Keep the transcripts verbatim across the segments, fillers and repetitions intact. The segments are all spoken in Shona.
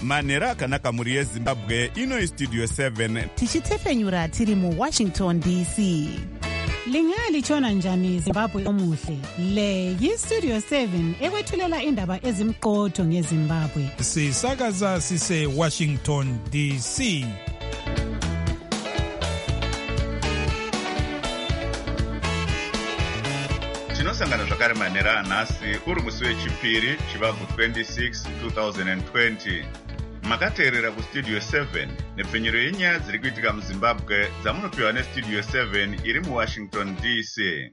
manhero akanaka mhuri yezimbabwe. Ino istudio seven tichitefenyura tiri muwashington D C. Lingalitshona njani Zimbabwe omuhle? Le yistudio seven ekwethulela indaba ezimqotho ngeZimbabwe. Sisakaza sise Washington D C. tinosangana zvakare manhero anhasi uri musi wechipiri chivabvu twenty-six two thousand twenty. Makateerera kustudio seven nepfenyuro yenyaya dziri kuitika muZimbabwe dzamunopiwa nestudio seven iri muWashington D C.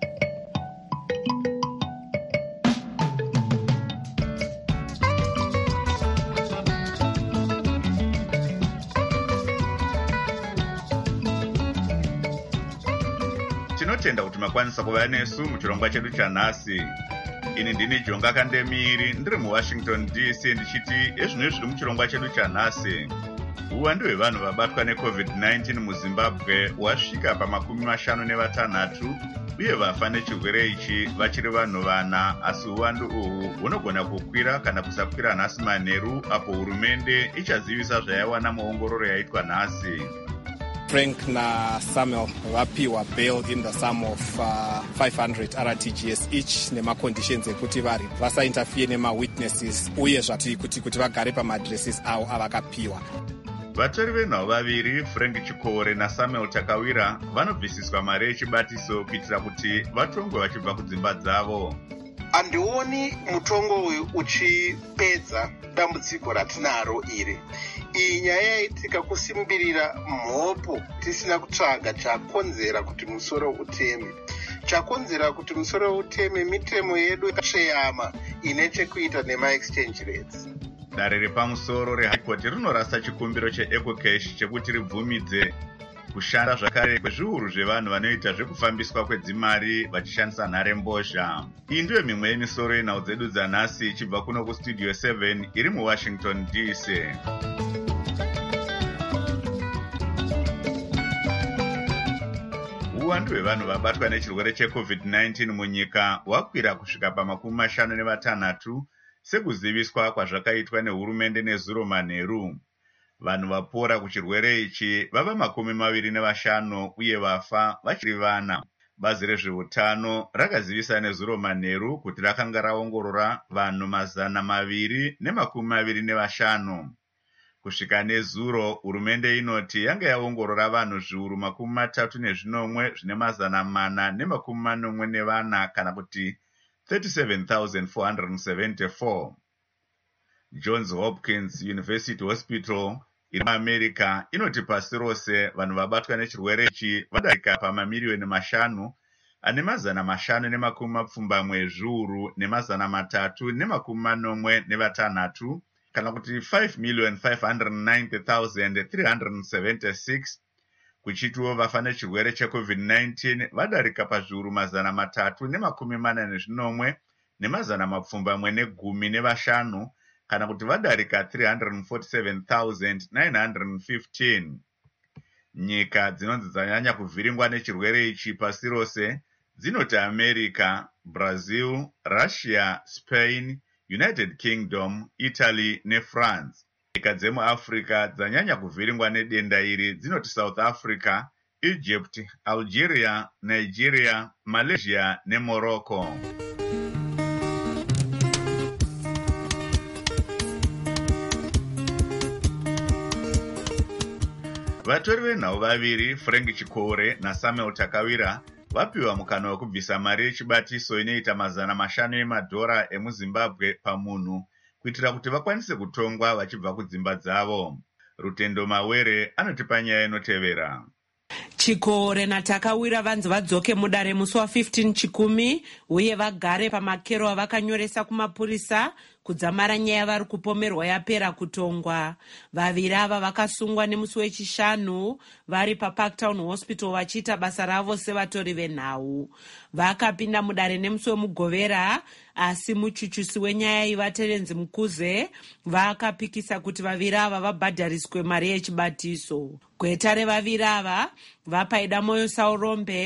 Tinotenda kuti makwanisa kuva nesu muchirongwa chedu chanhasi. Ini ndini Jonga Kandemiri ndiri muWashington D C ndichiti ezvino zviri muchirongwa chedu chanhasi. Uwandu hwevanhu vabatwa necovid nineteen muZimbabwe wasvika pamakumi mashanu nevatanhatu uye vafa nechirwere ichi vachiri vanhu vana, asi uwandu uhu hunogona kukwira kana kusakwira nhasi manheru apo hurumende ichazivisa zvayawana muongororo yaitwa nhasi. Frank na Samuel vapiwa bail in the sum of uh, five hundred R T G S each nema conditions ekuti vari vasainterfere nema witnesses uye zvati kuti kuti vagare pama addresses avo avakapiwa. Vatori venhau vaviri Frank Chikore na Samuel Takawira vanobvisiswa mari yechibatiso kuitira kuti vatongwe vachibva kudzimba dzavo. Handioni mutongo uyu uchipedza dambudziko ratinaro iri. Iyi nyaya yaitika kusimbirira mhopo tisina kutsvaga chakonzera kuti musoro uteme. Chakonzera kuti musoro uteme mitemo yedu yakasheyama ine chekuita nema exchange rates. Dare repamusoro reHigh Court rinorasa chikumbiro cheEcocash chekuti ribvumidze kushanda zvakare kwezviuru zvevanhu vanoita zvekufambiswa kwedzimari vachishandisa nhare mbozha. Iyi ndiyo mimwe yemisoro yenhau dzedu dzanhasi ichibva kuno kustudio seven iri muWashington D C. Uwandu hwevanhu vabatwa nechirwere checovid nineteen munyika hwakwira kusvika pamakumi mashanu nevatanhatu sekuziviswa kwazvakaitwa nehurumende nezuro manheru. Vanhu vapora kuchirwere ichi vava makumi maviri nevashanu uye vafa vachiri vana. Bazi rezveutano rakazivisa nezuro manheru kuti rakanga raongorora vanhu mazana maviri nemakumi maviri nevashanu. Kusvika nezuro, hurumende inoti yanga yaongorora vanhu zviuru makumi matatu nezvinomwe zvine mazana mana nemakumi manomwe nevana kana kuti thirty-seven thousand four hundred seventy-four. Johns Hopkins University Hospital iri muAmerica inoti pasi rose vanhu vabatwa nechirwere ichi vadarika pamamiliyoni mashanu ane mazana mashanu nemakumi mapfumbamwe zviuru nemazana matatu nemakumi manomwe nevatanhatu kana kuti five million five hundred ninety thousand three hundred seventy-six. Kuchitiwo vafa nechirwere checovid nineteen vadarika pazviuru mazana matatu nemakumi mana nezvinomwe nemazana mapfumbamwe negumi nevashanu kana kuti vadarika three hundred forty-seven thousand nine hundred fifteen. Nyika dzinonzi dzanyanya kuvhiringwa nechirwere ichi pasi rose dzinoti America, Brazil, Russia, Spain, United Kingdom, Italy neFrance. Nyika dzemuAfrica dzanyanya kuvhiringwa nedenda iri dzinoti South Africa, Egypt, Algeria, Nigeria, Malaysia neMorocco. Vatori venhau vaviri Frank Chikore na Samuel Takawira vapiwa mukana wekubvisa mari yechibatiso inoita mazana mashanu emadhora emuZimbabwe pamunhu kuitira kuti vakwanise kutongwa vachibva kudzimba dzavo. Rutendo Mawere anotipa nyaya inotevera. Chikore naTakawira vanzi vadzoke mudare musi wa15 chikumi uye vagare pamakero avakanyoresa kumapurisa kudzamara nyaya vari kupomerwa yapera kutongwa. Vaviri ava vakasungwa nemusi wechishanu vari paParktown Hospital vachiita basa ravo sevatori venhau. Vakapinda mudare nemusi wemugovera, asi muchuchusi wenyaya iyi vaTerenzi Mukuze vakapikisa kuti vaviri ava vabhadhariswe mari yechibatiso. Gweta revaviri ava vapaida Moyo Saurombe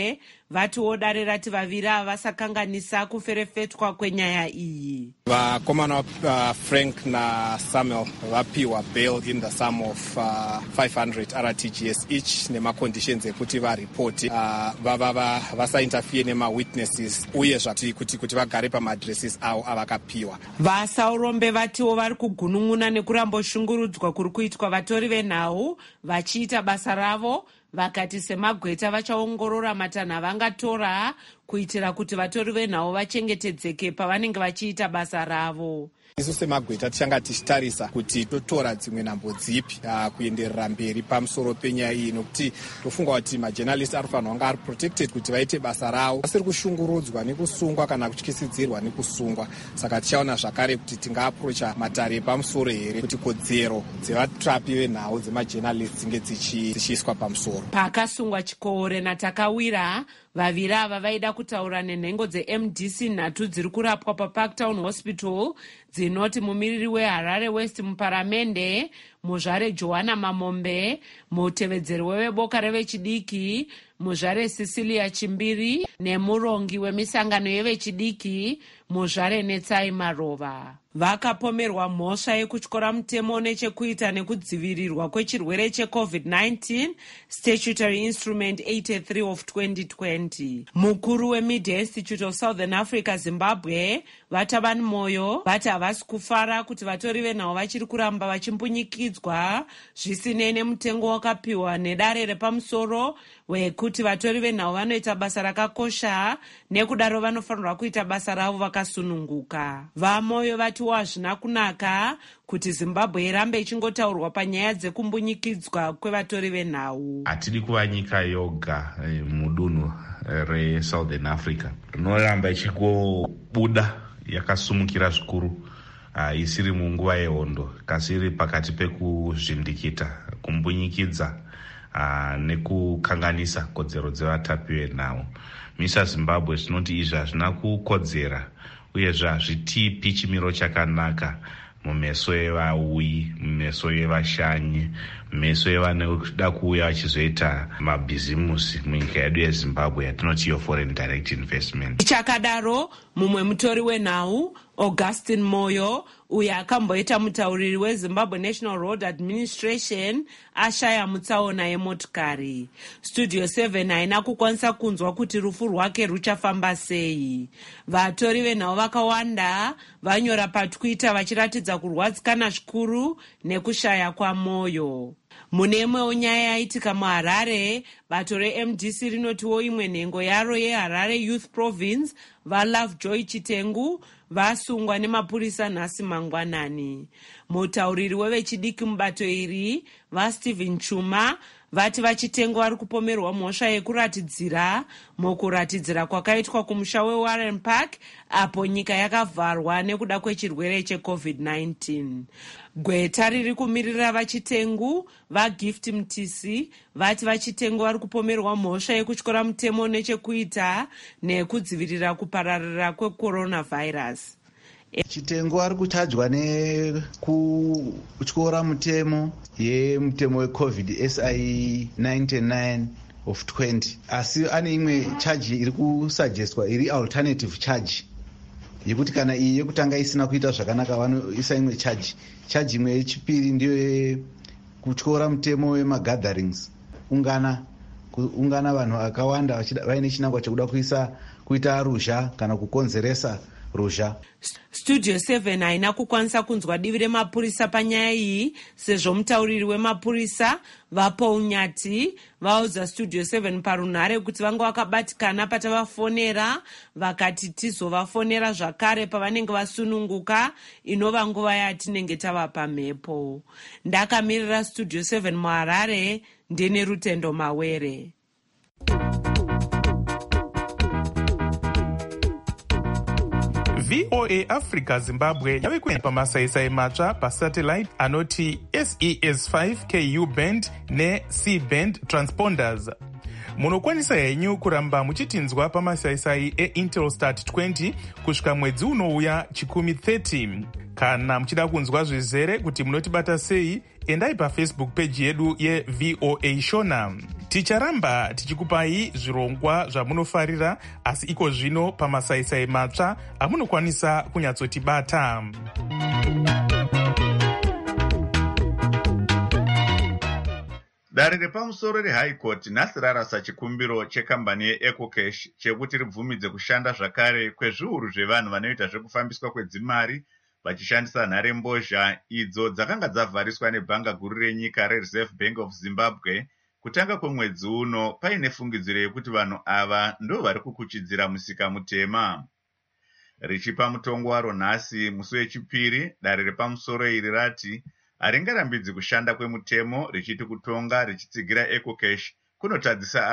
vatiwo dare rati vaviri ava vasakanganisa kuferefetwa kwenyaya iyi. Vakomana uh, Frank na Samuel vapiwa bail in the sum of uh, five hundred R T G S each nemaconditions ekuti varipoti uh, vava vasainterfere nemawitnesses uye zvati kuti kuti vagare pamaadresses avo avakapiwa. Vasaurombe vatiwo vari kugunun'una nekuramboshungurudzwa kuri kuitwa vatori venhau vachiita basa ravo, vakati semagweta vachaongorora matanho avangatora kuitira kuti vatori venhau vachengetedzeke pavanenge vachiita basa ravo. Isu semagweta tichanga tichitarisa kuti totora dzimwe nhambo dzipi uh, kuenderera mberi pamusoro penyaya iyi, nokuti tofunga kuti majournalist anofanirwa kunge ari protected kuti vaite basa ravo vasiri kushungurudzwa nekusungwa kana kutyisidzirwa nekusungwa. Saka tichaona zvakare kuti tingaapproacha matare epamusoro here kuti kodzero dzevatrapi venhau dzemajournalist dzinge dzichiiswa pamusoro. Pakasungwa chikore natakawira, vaviri ava vaida kutaura nenhengo dze-M D C nhatu dziri kurapwa paParktown Hospital dzinoti mumiriri weHarare West muparamende, muzvare Johanna Mamombe, mutevedzeri weveboka revechidiki, muzvare Cecilia Chimbiri nemurongi wemisangano yevechidiki, muzvare Netsai Marova. Vakapomerwa mhosva yekutyora mutemo nechekuita nekudzivirirwa kwechirwere checovid nineteen, Statutory Instrument eighty-three of twenty twenty. Mukuru weMedia Institute of Southern Africa Zimbabwe, Vatabani Moyo, vati havasi kufara kuti vatori venhau vachiri kuramba vachimbunyikidzwa zvisinei nemutengo wakapiwa nedare repamusoro wekuti vatori venhau vanoita basa rakakosha, nekudaro vanofanirwa kuita basa ravo vakasununguka. VaMoyo vatiwo hazvina kunaka kuti Zimbabwe irambe ichingotaurwa panyaya dzekumbunyikidzwa kwevatori venhau. Hatidi kuva nyika yoga eh, mudunhu reSouthern Africa rinoramba ichikobuda yakasumukira zvikuru, uh, isiri munguva yehondo, kasiri pakati pekuzvindikita, kumbunyikidza uh, nekukanganisa kodzero dzevatapi venhau. Misa Zimbabwe zvinoti izvi hazvina kukodzera uyezve hazvitipi chimiro chakanaka mumeso evauyi, mumeso evashanyi, mumeso evanoda kuuya vachizoita mabhizimusi munyika yedu yeZimbabwe yatinoti yo foreign direct investment. Chakadaro, mumwe mutori wenhau Augustine Moyo, uyo akamboita mutauriri weZimbabwe National Road Administration, ashaya mutsaona yemotikari. Studio seven haina kukwanisa kunzwa kuti rufu rwake ruchafamba sei. Vatori venhau vakawanda vanyora paTwitter vachiratidza kurwadzikana zvikuru nekushaya kwaMoyo. Mune imwewo nyaya yaitika muHarare, bato reM D C rinotiwo imwe nhengo yaro yeHarare Youth Province, vaLovejoy Chitengu, vasungwa nemapurisa nhasi mangwanani. Mutauriri wevechidiki mubato iri, vaStephen Chuma, vati vaChitengu vari kupomerwa mhosva yekuratidzira mukuratidzira kwakaitwa kumusha weWarren Park apo nyika yakavharwa nekuda kwechirwere checovid nineteen. Gweta riri kumirira vaChitengu, vaGift Mtisi, vati vaChitengu vari kupomerwa mhosva yekutyora mutemo nechekuita nekudzivirira kupararira kwecoronavirus. Chitengu ari kuchajwa nekutyora mutemo yemutemo wecovid S I ninety-nine of twenty, asi ane imwe charge iri kusuggestwa iri alternative charge yekuti kana iyi yekutanga isina kuita zvakanaka vanoisa imwe charge. Charge imwe yechipiri ndiyo kutyora mutemo wemagatherings, ungana ungana vanhu vakawanda vaine chinangwa chekuda kuisa kuita ruzha kana kukonzeresa ruzha. Studio seven haina kukwanisa kunzwa divi remapurisa panyaya iyi, sezvo mutauriri wemapurisa vaPaul Nyati vaudza Studio seven parunhare kuti vanga vakabatikana patavafonera, vakati tizovafonera zvakare pavanenge vasununguka, inova nguva yatinenge tavapa mhepo. Ndakamirira Studio seven muHarare, ndine Rutendo Mawere. V O A Africa Zimbabwe yave kuenda pamasaisai matsva pasatellite anoti S E S five K U band ne-C band transponders. Munokwanisa henyu kuramba muchitinzwa pamasaisai eIntelsat twenty kusvika mwedzi unouya chikumi thirty. Kana muchida kunzwa zvizere kuti munotibata sei, endai paFacebook page yedu yeV O A Shona. Ticharamba tichikupai zvirongwa zvamunofarira, asi iko zvino pamasaisai matsva amunokwanisa kunyatsotibata. Dare repamusoro reHigh Court nhasi rarasa chikumbiro chekambani yeEcocash chekuti ribvumidze kushanda zvakare kwezviuru zvevanhu vanoita zvekufambiswa kwedzimari vachishandisa nharembozha idzo dzakanga dzavhariswa nebhanga guru renyika reReserve Bank of Zimbabwe kutanga kwemwedzi uno, paine fungidziro yekuti vanhu ava ndo vari kukuchidzira musika mutema. Richipa mutongo waro nhasi musi wechipiri, dare repamusoro iri rati haringarambidzi kushanda kwemutemo, richiti kutonga richitsigira Ecocash kunotadzisa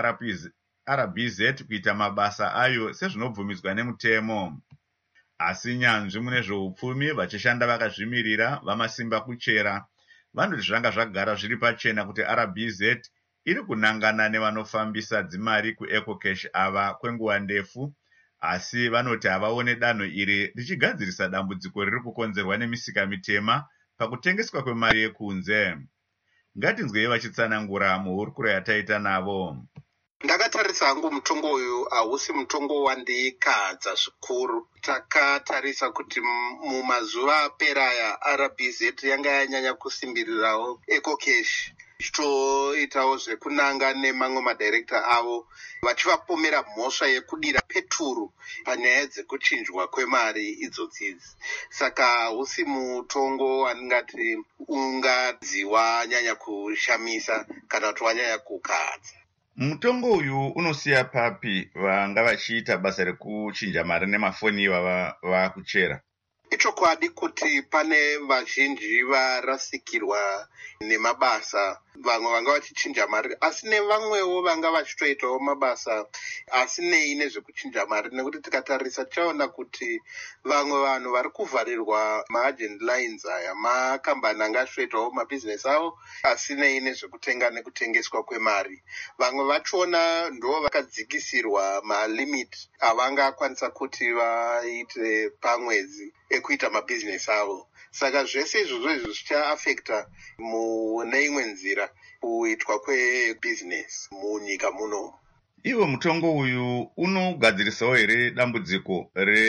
R B Z kuita mabasa ayo sezvinobvumidzwa nemutemo. Asi nyanzvi mune zveupfumi vachishanda vakazvimirira vamasimba kuchera vanoti zvanga zvagara zviri pachena kuti R B Z iri kunangana nevanofambisa dzimari kuEcocash ava kwenguva ndefu, asi vanoti havaone danho iri richigadzirisa dambudziko riri kukonzerwa nemisika mitema pakutengeswa kwemari yekunze. Ngatinzwei vachitsanangura muhurukuro yataita navo. Ndakatarisa hangu mutongo uyu hausi mutongo wandikadza zvikuru. Takatarisa kuti mumazuva aperaya R B Z yanga yanyanya kusimbirirawo Ecocash, ichitoitawo zvekunanga nemamwe madirekta avo vachivapomera mhosva yekudira peturu panyaya dzekuchinjwa kwemari idzodzidzi. Saka hausi mutongo wandingati ungadziwa nyanya kushamisa kana kuti wanyanya kukadza. Mutongo uyu unosiya papi vanga vachiita basa rekuchinja mari nemafoni ivava vakuchera? Ichokwadi kuti pane vazhinji varasikirwa nemabasa, vamwe vanga vachichinja mari, asi nevamwewo vanga vachitoitawo mabasa asinei nezvekuchinja mari, nekuti tikatarisa tichaona kuti vamwe vanhu vari kuvharirwa maagent lines aya makambani anga achitoitawo mabhizinesi avo asinei nezvekutenga nekutengeswa kwemari. Vamwe vachona ndo vakadzikisirwa malimit avanga akwanisa kuti vaite pamwedzi ekuita mabhizinesi avo. Saka zvese izvozvo izvo zvichaafekta mune imwe nzira kuitwa kwebhizinesi munyika muno. Iwo mutongo uyu unogadzirisawo here dambudziko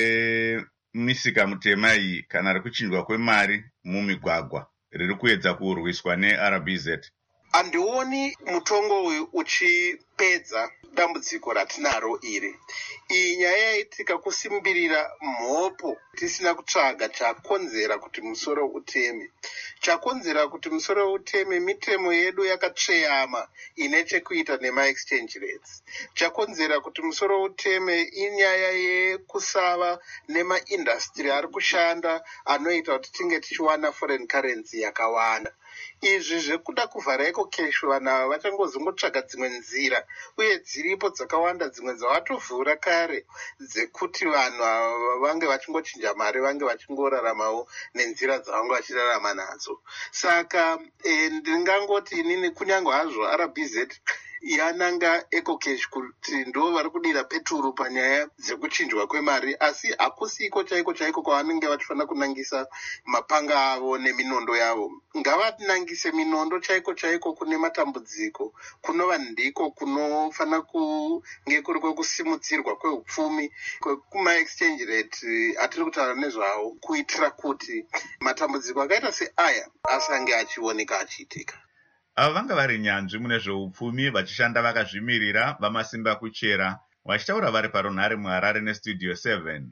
remisika mutema iyi kana rekuchinjwa kwemari mumigwagwa riri kuedza kurwiswa neR B Z? Handioni mutongo uyu uchipedza dambudziko ratinaro iri. Iyi nyaya yaitika kusimbirira mhopo tisina kutsvaga chakonzera kuti musoro uteme. Chakonzera kuti musoro uteme mitemo yedu yakatsveyama ine chekuita nema-exchange rates. Chakonzera kuti musoro uteme inyaya yekusava nema-industry ari kushanda anoita kuti tinge tichiwana foreign currency yakawanda. Izvi zvekuda kuvhara Ecocash vanhu ava vachangozongotsvaga dzimwe nzira, uye dziripo dzakawanda dzimwe dzavatovhura kare dzekuti vanhu ava vange vachingochinja mari, vange vachingoraramawo nenzira dzavanga vachirarama nadzo. Saka e, ndingangoti inini kunyange hazvo R B Z yananga Ecocash kuti ndo vari kudira peturu panyaya dzekuchinjwa kwemari, asi hakusiko chaiko chaiko kwavanenge vachifanira kunangisa mapanga avo neminondo yavo. Ngavanangise minondo chaiko chaiko kune matambudziko kunova ndiko kunofanira kunge kuri kwekusimudzirwa kweupfumi kwekuma-exchange rate atiri kutaura nezvawo, kuitira kuti matambudziko akaita seaya asange achioneka achiitika. Ava vanga vari nyanzvi mune zveupfumi vachishanda vakazvimirira vamasimba kuchera, vachitaura vari paRunhare muHarare neStudio seven.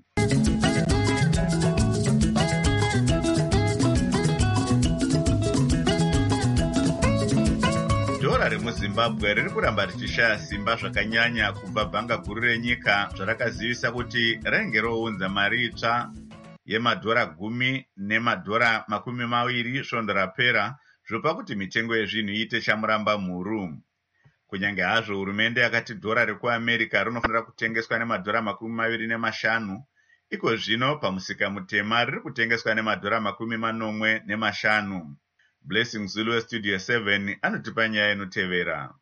Dhora remuZimbabwe riri kuramba richishaya simba zvakanyanya kubva bhanga guru renyika zvarakazivisa kuti rainge rounza mari itsva yemadhora gumi nemadhora makumi maviri svondo rapera, zvopa kuti mitengo yezvinhu iite chamuramba mhuru. Kunyange hazvo hurumende yakati dhora rekuAmerica rinofanira kutengeswa nemadhora makumi maviri nemashanu, iko zvino pamusika mutema riri kutengeswa nemadhora makumi manomwe nemashanu. Blessing Zulu weStudio seven anotipa nyaya inotevera.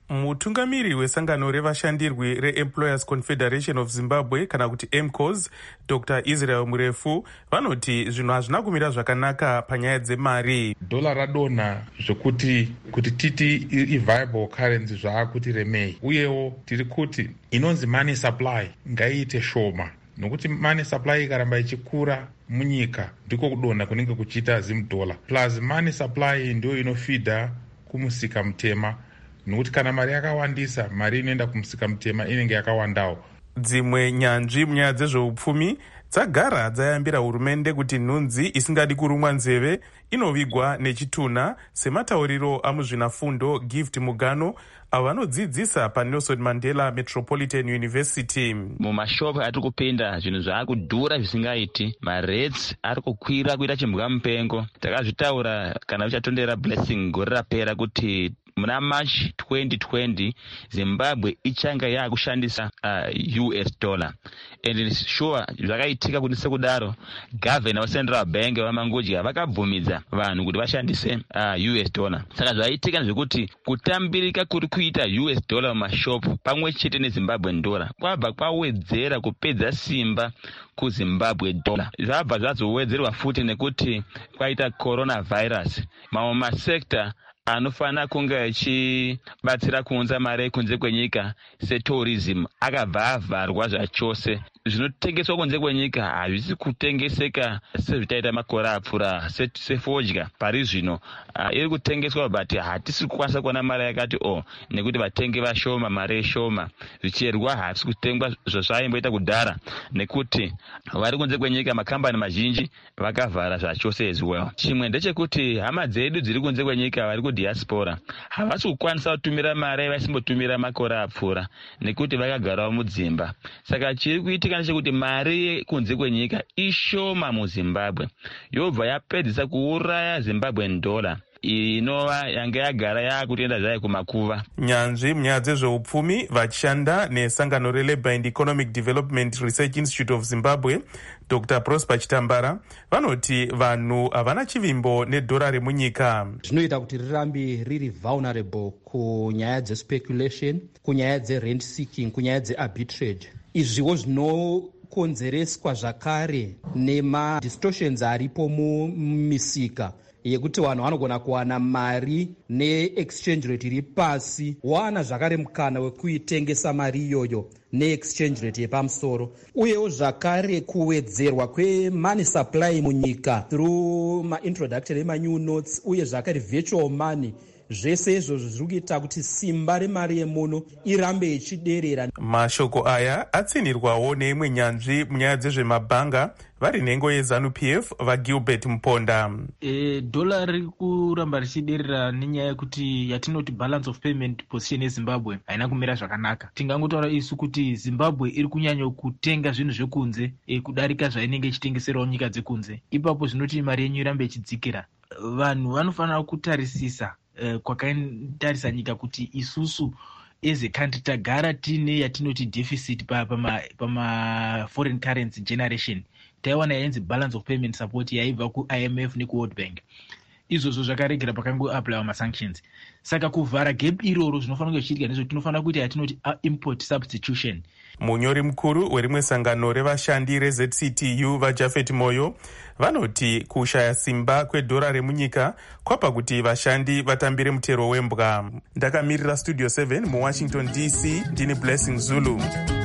Mutungamiri wesangano revashandirwi reEmployers Confederation of Zimbabwe kana kuti M C O S, Doctor Israel Murefu, vanoti zvinhu hazvina kumira zvakanaka panyaya dzemari. Dhola radonha zvokuti kuti titi i-viable currency zvaakuti remei. Uyewo tiri kuti inonzi money supply ngaiite shoma. Nokuti money supply ikaramba ichikura munyika ndiko kudonha kunenge kuchiita zimudhola. Plus money supply ndio inofidha kumusika mutema. Nokuti kana mari yakawandisa, mari inoenda kumusika mutema inenge yakawandawo. Dzimwe nyanzvi munyaya dzezveupfumi dzagara dzayambira hurumende kuti nhunzi isingadi kurumwa nzeve inovigwa nechitunha, sematauriro amuzvinafundo Gift Mugano avo vanodzidzisa paNelson Mandela Metropolitan University. Mumashopu ari kupinda zvinhu zvaakudhura zvisingaiti, marates ari kukwira kuita chimbuka mupengo. Takazvitaura kana uchatondera Blessing gore rapera kuti muna March twenty twenty Zimbabwe ichanga yakushandisa uh, U S dollar. And sure zvakaitika kuti sekudaro governor wa Central Bank vamangodya vakabvumidza vanhu kuti vashandise uh, U S dollar. Saka zvaitika zvekuti kutambirika kuri kuita U S dollar mumashopu pamwe chete neZimbabwe dollar kwabva kwawedzera kupedza simba kuZimbabwe dollar. Zvabva zvazowedzerwa futi nekuti kwaita coronavirus. Mamwe masekta anofana kunge achibatsira kuunza mari kunze kwenyika setourism akabva avharwa zvachose. Zvinotengeswa kunze kwenyika hazvisi kutengeseka sezvitaita makore apfuura sefodya. Pari zvino uh, iri kutengeswa but hatisi kukwanisa kuona mari yakati o oh, nekuti vatengi vashoma, mari shoma. Zvicherwa hazvisi kutengwa zvazvaimboita kudhara nekuti vari kunze kwenyika makambani mazhinji vakavhara zvachose as well. Chimwe ndechekuti hama dzedu dziri kunze kwenyika vari kudiaspora havasi kukwanisa kutumira mari vasimbotumira makore apfuura nekuti vakagarawo mudzimba. Saka chiri kuitika ndechekuti mari kunze kwenyika ishoma muZimbabwe yobva yapedzisa kuuraya Zimbabwe dollar inova yanga yagara yakutoenda zvayo kumakuva. Nyanzvi munyaya dzezveupfumi vachishanda nesangano reLabour and Economic Development Research Institute of Zimbabwe, Doctor Prosper Chitambara, vanoti vanhu havana chivimbo nedhora remunyika. Zvinoita kuti rirambe riri vulnerable kunyaya dzespeculation, kunyaya dzerent seeking, kunyaya dzearbitrage. Izviwo zvinokonzereswa zvakare nemadistortions aripo mumisika yekuti vanhu vanogona kuwana mari neexchange rate iri pasi, wana zvakare mukana wekuitengesa mari iyoyo neexchange rate yepamusoro, uyewo zvakare kuwedzerwa kwemoney supply munyika through maintroduction emanew notes uye zvakare virtual money. Zvese izvozvo zviri kuita kuti simba remari yemuno irambe ichiderera. Mashoko aya atsinirwawo neimwe nyanzvi munyaya dzezvemabhanga vari nhengo yeZanu P F vaGilbert Muponda. E, dhola riri kuramba richiderera nenyaya yekuti yatinoti balance of payment position yeZimbabwe haina kumira zvakanaka. Tingangotaura isu kuti Zimbabwe iri kunyanya kutenga zvinhu zvekunze e, kudarika zvainenge ichitengeserawo nyika dzekunze. Ipapo zvinoti mari yenyu irambe ichidzikira. Vanhu vanofanira kutarisisa Uh, kwakatarisa nyika kuti isusu as a country tagara tine yatinoti deficit pama pama foreign currency generation. Taiwana yainzi balance of payment support yaibva ku-I M F neku-World Bank. Izvozvo zvakaregera pakangoapplywa masanctions. Saka kuvhara gap iroro zvinofanira kuchiitika nezvo tinofanira kuti yatinoti import substitution. Munyori mukuru werimwe sangano revashandi reZ C T U vaJafet Moyo vanoti kushaya simba kwedhora remunyika kwapa kuti vashandi vatambire mutero wembwa. Ndakamirira Studio seven muWashington D C ndini Blessing Zulu.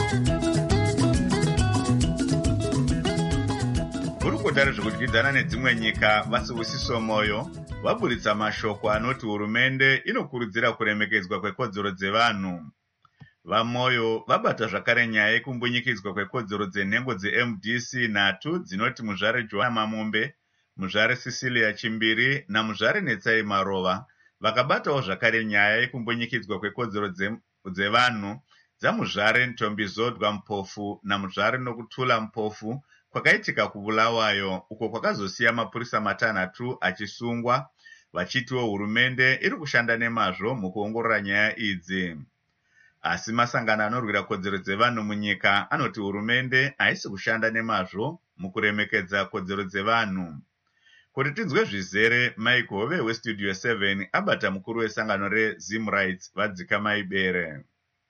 Kurukutari zvekudyidzana nedzimwe nyika vasiusiso Moyo vaburitsa mashoko anoti hurumende inokurudzira kuremekedzwa kwekodzero dzevanhu. VaMoyo vabata zvakare nyaya yekumbunyikidzwa kwekodzero dzenhengo dze-M D C nhatu dzinoti muzvare Joana Mamombe, muzvare Cecilia Chimbiri namuzvare Netsai Marova. Vakabatawo zvakare nyaya yekumbunyikidzwa kwekodzero dzevanhu dzamuzvare Ntombizodwa Mpofu namuzvare Nokutula Mpofu kwakaitika kubulawayo uko kwakazosiya mapurisa matanhatu achisungwa, vachitiwo hurumende iri kushanda nemazvo mukuongorora nyaya idzi. Asi masangano anorwira kodzero dzevanhu munyika anoti hurumende haisi kushanda nemazvo mukuremekedza kodzero dzevanhu. Kuti tinzwe zvizere, Mike Hove weStudio seven abata mukuru wesangano reZim Rights Vadzikamai Bere.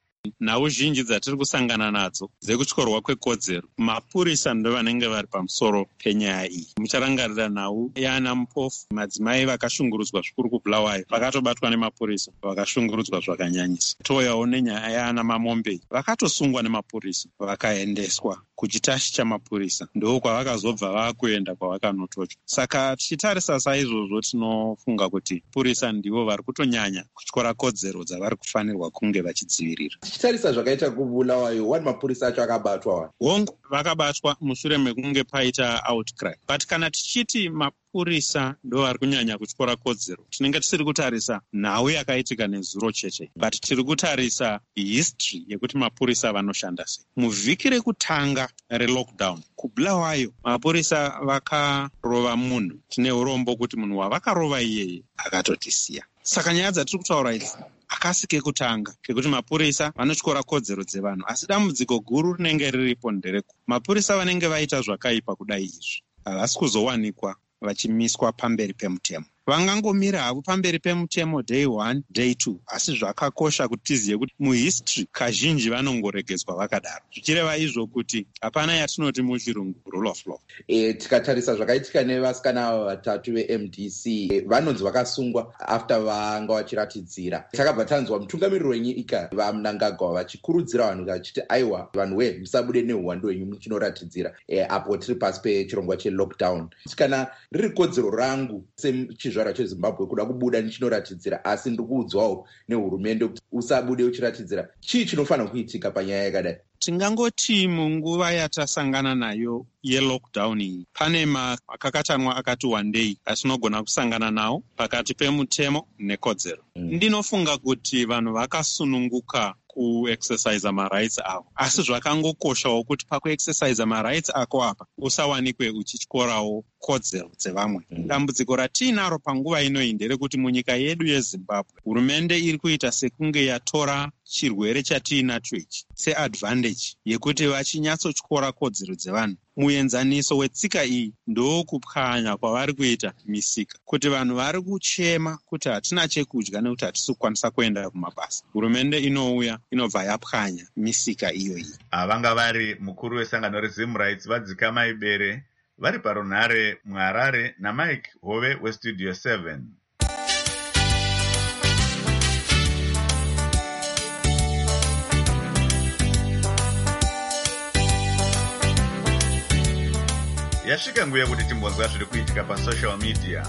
Nhau zhinji dzatiri kusangana nadzo dzekutyorwa kwekodzero, mapurisa ndo vanenge vari pamusoro penyaya iyi. Mucharangarira nhau yana mupofu, madzimai vakashungurudzwa zvikuru kuBulawayo vakatobatwa nemapurisa vakashungurudzwa zvakanyanyisa. Touyawo nenyaya yana Mamombei vakatosungwa nemapurisa vakaendeswa kuchitashi chamapurisa, ndo kwavakazobva vakuenda kwavakanotochwa. Saka tichitarisa saizvozvo tinofunga kuti purisa ndivo vari kutonyanya kutyora kodzero dzavari kufanirwa kunge vachidzivirira. Tichitarisa zvakaita kuBulawayo, wani mapurisa acho akabatwa wani hongu vakabatwa mushure mekunge paita outcry. But kana tichiti mapurisa ndo vari kunyanya kutyora kodzero, tinenge tisiri kutarisa nhau yakaitika nezuro chete, but tiri kutarisa history yekuti mapurisa vanoshanda sei. Muvhiki rekutanga relockdown kuBulawayo mapurisa vakarova munhu, tine urombo kuti munhu wavakarova iyeye akatotisiya. Saka nyaya dzatiri kutaura idzi akasi kekutanga kekuti mapurisa vanotyora kodzero dzevanhu, asi dambudziko guru rinenge riripo ndereko mapurisa vanenge vaita zvakaipa kudai izvi havasi kuzowanikwa vachimiswa pamberi pemutemo. Vangangomira havo pamberi pemutemo day one, day two, asi zvakakosha kuti tizive kuti muhistory kazhinji vanongoregedzwa vakadaro. Zvichireva izvo kuti hapana yatinoti muchirungu rule of law. E, tikatarisa zvakaitika nevasikana vatatu veM D C e, vanonzi vakasungwa after vanga vachiratidzira. Takabva tanzwa mutungamiriri wenyika vaMnangagwa vachikurudzira vanhu vachiti aiwa vanhu we musabude neuwandu hwenyu muchinoratidzira e, apo tiri pasi pechirongwa chelockdown. Kana riri kodzero rangu sechizvarwa cheZimbabwe kuda kubuda ndichinoratidzira, asi ndikuudzwawo nehurumende kuti usabude uchiratidzira. Chii chinofanira kuitika panyaya yakadai? Tingangoti munguva yatasangana nayo yelockdown iyi pane makakatanwa akati one day atinogona kusangana nawo pakati pemutemo nekodzero. Mm. Ndinofunga kuti vanhu vakasununguka kuexercise marights avo, asi zvakangokoshawo kuti pakuexercise marights ako apa usawanikwe uchityorawo kodzero dzevamwe. Mm. Dambudziko ratiinaro panguva inoyi nderekuti munyika yedu yeZimbabwe hurumende iri kuita sekunge yatora chirwere chatiinacho ichi seadvantage yekuti vachinyatsotyora kodzero dzevanhu. Muenzaniso wetsika iyi ndokupwanya kwavari kuita misika, kuti vanhu vari kuchema kuti hatina chekudya nekuti hatisi kukwanisa kuenda kumabasa. Hurumende inouya inobva yapwanya misika iyoyi. Avanga vari mukuru wesangano reZim Rights Vadzikamai Bere vari paRunhare muHarare naMike Hove weStudio seven. Yasvika nguva kuti timbonzwa zviri kuitika pasocial media.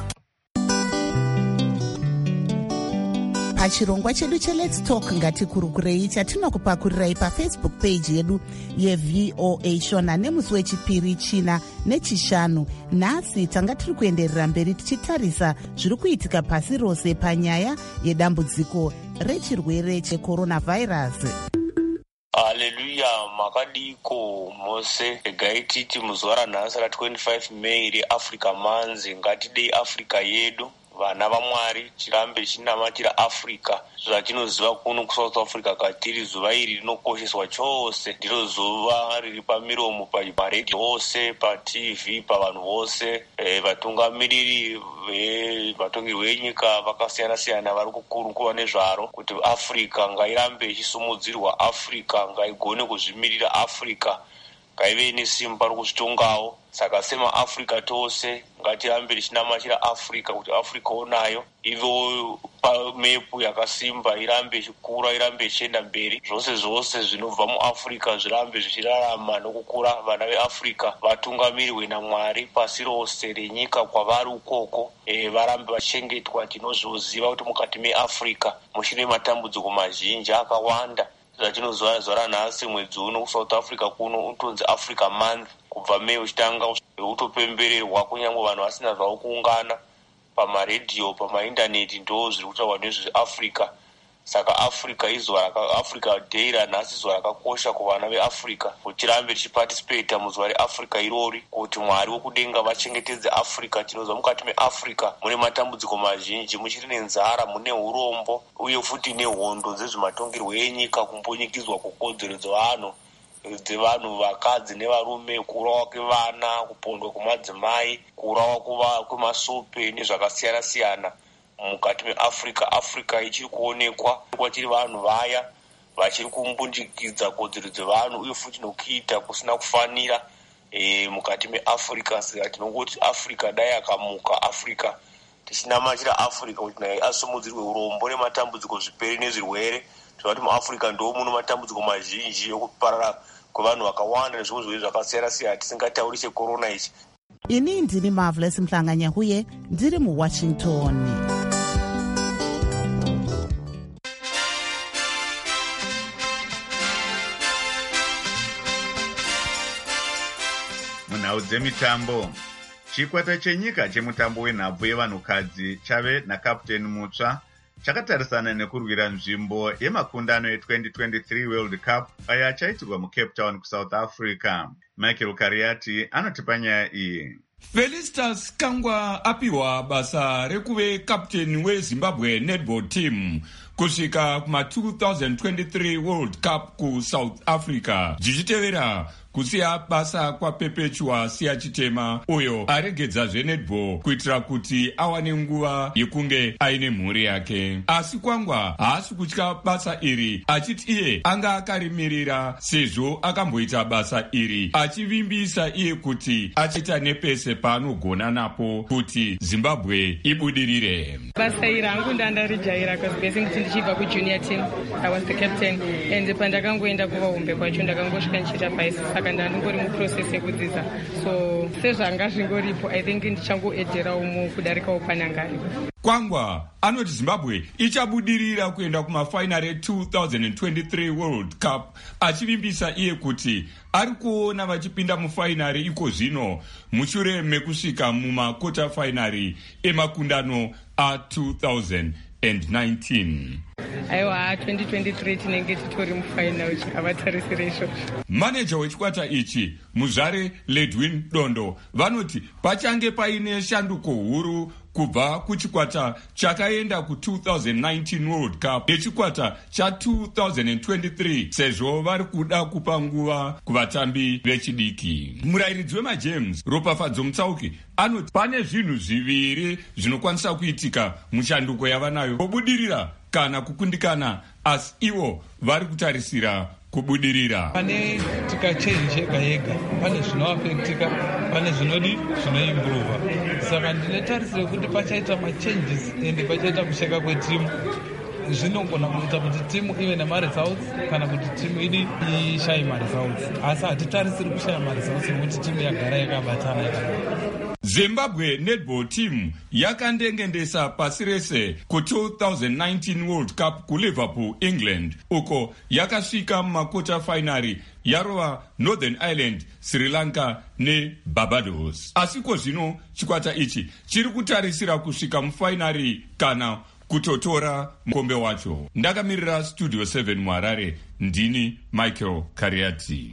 Pachirongwa chedu cheLet's Talk ngatikurukurei chatinokupakurirei paFacebook page yedu yeV O A Shona nemusi wechipiri, china nechishanu. Nhasi tanga tiri kuenderera mberi tichitarisa zviri kuitika pasi rose panyaya yedambudziko rechirwere checoronavirus. Haleluya, makadiko mose gaititi muzuva ranhasi ra25 May reAfrica manzi ngatidei Africa yedu. Vana vaMwari chirambe chinamatira Africa zvatinoziva kuno kuSouth Africa katiri zuva iri rinokosheswa chose. Ndiro zuva riri pamiromo paredio vose, paTV, pavanhu vose. E, vatungamiriri vatongerwi venyika vakasiyana siyana vari kukurukuva nezvaro kuti Africa ngairambe ichisumudzirwa, Africa ngaigone kuzvimirira, Africa ngaive nesimba rokuzvitongawo. Saka sema Africa tose ngatirambe tichinamachira Africa kuti Africa onayo ivo pamepu yakasimba, irambe ichikura, irambe ichienda mberi. Zvose zvose zvinobva muAfrica zvirambe zvichirarama nokukura. Vana veAfrica vatungamirwe naMwari pasi rose renyika kwavari ukoko, e, varambe vachengetwa. Tinozvoziva kuti mukati meAfrica muchine matambudziko mazhinji akawanda. Zvatinoziva zuva ranhasi mwedzi uno kuSouth Africa kuno utonzi Africa month. Kubva May uchitanga utopembererwa, kunyange vanhu vasina zvavo kuungana pamaredhiyo, pamaindaneti, ndo zviri kutaurwa nezveAfrica. Saka Africa izuva raka Africa Day ranhasi zuva rakakosha kuvana veAfrica kuti tirambe tichiparticipate muzuva reAfrica irori kuti Mwari wokudenga vachengetedze Africa. Tinoziva mukati meAfrica mune matambudziko mazhinji, muchiri nenzara, mune urombo uye futi nehondo dzezvematongerwo enyika, kumbunyikidzwa kwekodzero dzevanhu dzevanhu vakadzi nevarume, kuurawa kwevana, kupondwa kwemadzimai, kuurawa kwemasupe nezvakasiyana siyana mukati meafrica. Africa ichiri kuonekwa kwachiri vanhu vaya vachiri kumbundikidza kodzero dzevanhu uye futi nokuita kusina kufanira e, mukati meafrica. Saka tinongoti africa dai akamuka, africa tichinamachira africa kuti naye asumudzirwe urombo nematambudziko zviperi nezvirwere. Tinoti muafrica ndo muno matambudziko mazhinji okuparara kwevanhu vakawanda nezvimwe zvirwere zvakasiyana siyana tisingatauri checorona ichi. Ini ndini Marvelous Mhlanganyahuye ndiri muWashington. Munhau dzemitambo, chikwata chenyika chemutambo wenhabvu yevanhukadzi chave nakaputeni mutsva chakatarisana nekurwira nzvimbo yemakundano e-twenty twenty-three World Cup aya achaitirwa muCape Town kuSouth Africa. Michael Kariati anotipa nyaya iyi. Felicitas Kangwa apiwa basa rekuve kapteni weZimbabwe netball team kusvika kuma two thousand twenty-three World Cup kuSouth Africa, zvichitevera kusiya basa kwaPepechua Siya Chitema uyo aregedza zvenetball kuitira kuti awane nguva yekunge aine mhuri yake. Asi Kangwa haasi kutya basa iri, achiti iye anga akarimirira sezvo akamboita basa iri, achivimbisa iye kuti achaita nepese paanogona napo kuti Zimbabwe ibudirire. Basa iri hangu ndandarijaira kasibesi kuti ndichibva kujunior team I was the captain and pandakangoenda kuvahombe kwacho ndakangosvika ndichiita paisi, saka ndandingori muprocess yekudzidza, so sezvanga zvingoripo I think ndichangoedherawo mukudarikawo panangari. Kangwa anoti Zimbabwe ichabudirira kuenda kumafainari e-two thousand twenty-three World Cup, achivimbisa iye kuti ari kuona vachipinda mufainari iko zvino mushure mekusvika mumakota fainari emakundano a-two thousand nineteen. Aiwa twenty twenty-three tinenge titori mufainal avatarisire. Manager wechikwata ichi Muzare Ledwin Dondo vanoti pachange paine shanduko huru kubva kuchikwata chakaenda ku-two thousand nineteen World Cup nechikwata cha-two thousand twenty-three sezvo vari kuda kupa nguva kuvatambi vechidiki. Murayiridzi wemaGems Ropafadzo Mutsauki anoti pane zvinhu zviviri zvinokwanisa kuitika mushanduko yavanayo: kubudirira kana kukundikana, asi ivo vari kutarisira kubudirira. Pane tikachenje kayega, pane zvinoafektika, pane zvinodi zvinoimprova. Saka ndinetarisira kuti pachaita machanges ende pachaita kusheka kwetimu zvinogona kuita kuti timu ive nemaresults kana kuti timu idi ishaye maresults, asi hatitarisiri kushaya maresults nekuti timu yagara yakabatana yakanaka. Zimbabwe netball team yakandengendesa pasi rese ku-two thousand nineteen World Cup kuLiverpool, England, uko yakasvika mumakota fainari yarova Northern Ireland, Sri Lanka neBarbados. Asiko zvino chikwata ichi chiri kutarisira kusvika mufainari kana kutotora mukombe wacho. Ndakamirira Studio seven muHarare, ndini Michael Kariati.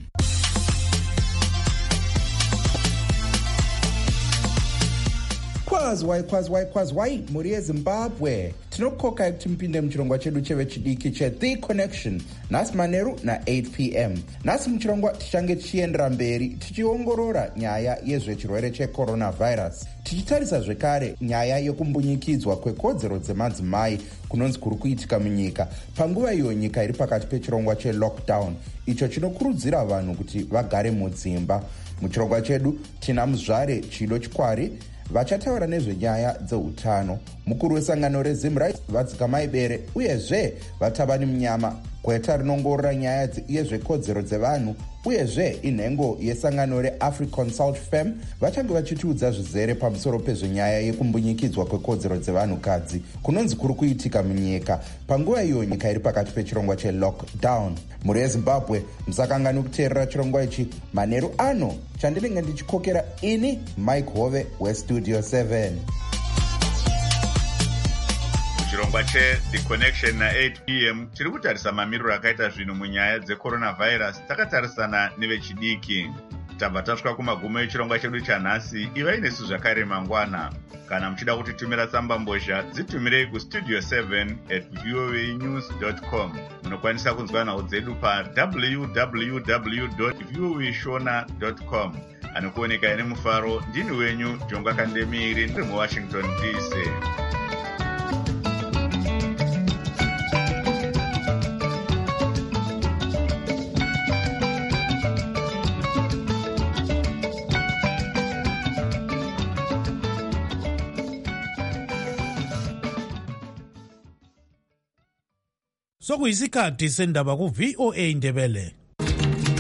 Kwazwai kwazwai kwazwai mhuri yeZimbabwe, tinokokai kuti mupinde muchirongwa chedu chevechidiki cheThe Connection nhasi manheru na-eight p m. Nhasi muchirongwa tichange tichiendera mberi tichiongorora nyaya yezvechirwere checoronavirus, tichitarisa zvekare nyaya yekumbunyikidzwa kwekodzero dzemadzimai kunonzi kuri kuitika munyika panguva iyo nyika iri pakati pechirongwa chelockdown icho chinokurudzira vanhu kuti vagare mudzimba. Muchirongwa chedu tina Muzvare Chido Chikwari vachataura nezvenyaya dzeutano, mukuru wesangano reZimRights Vadzikamai Bere, uyezve vatabani munyama kweta rinongorora nyaya yezvekodzero dzevanhu, uyezve inhengo yesangano reAfriconsult Fem vachange vachitiudza zvizere pamusoro pezvenyaya yekumbunyikidzwa kwekodzero dzevanhukadzi kunonzi kuri kuitika munyika panguva iyo nyika iri pakati pechirongwa chelockdown. Mhuri yeZimbabwe, musakangani kuteerera chirongwa ichi manheru ano chandinenge ndichikokera ini Mike Hove weStudio seven. Chirongwa cheThe Connection na-eight p m chiri kutarisa mamiriro akaita zvinhu munyaya dzecoronavirus takatarisana nevechidiki. tabva tasvika kumagumo echirongwa chedu chanhasi. Ivai nesu zvakare mangwana. Kana muchida kutitumira tsamba mbozha, dzitumirei kustudio seven at voanews dot com. Munokwanisa kunzwa nhau dzedu pa w w w dot voashona dot com. Anokuoneka ine mufaro, ndini wenyu Jongwa Kandemiri, ndiri muWashington D C. Sokuyisikhathi sendaba ku V O A Ndebele.